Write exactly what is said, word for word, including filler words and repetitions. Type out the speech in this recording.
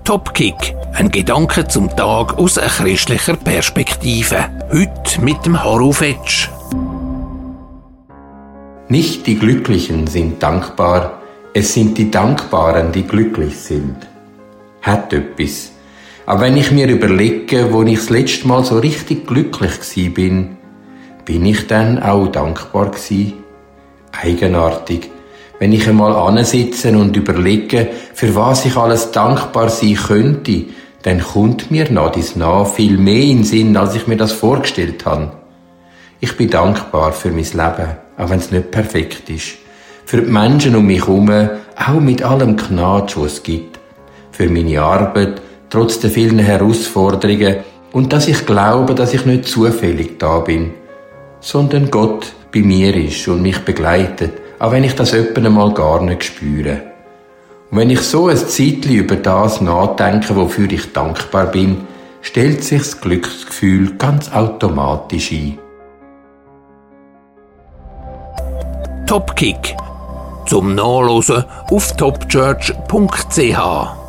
Topkick, ein Gedanke zum Tag aus einer christlicher Perspektive. Heute mit dem Harro Fetsch. Nicht die Glücklichen sind dankbar, es sind die Dankbaren, die glücklich sind. Hat etwas. Aber wenn ich mir überlege, wo ich das letzte Mal so richtig glücklich gsi bin, bin ich dann auch dankbar gsi? Eigenartig. Wenn ich einmal ansitze und überlege, für was ich alles dankbar sein könnte, dann kommt mir nach dies nach viel mehr in den Sinn, als ich mir das vorgestellt habe. Ich bin dankbar für mein Leben, auch wenn es nicht perfekt ist. Für die Menschen um mich herum, auch mit allem Gnade, was es gibt. Für meine Arbeit, trotz der vielen Herausforderungen und dass ich glaube, dass ich nicht zufällig da bin, sondern Gott bei mir ist und mich begleitet, auch wenn ich das öppen einmal gar nicht spüre. Und wenn ich so ein Zeitchen über das nachdenke, wofür ich dankbar bin, stellt sich das Glücksgefühl ganz automatisch ein. Topkick. Zum Nachlesen auf topchurch punkt c h.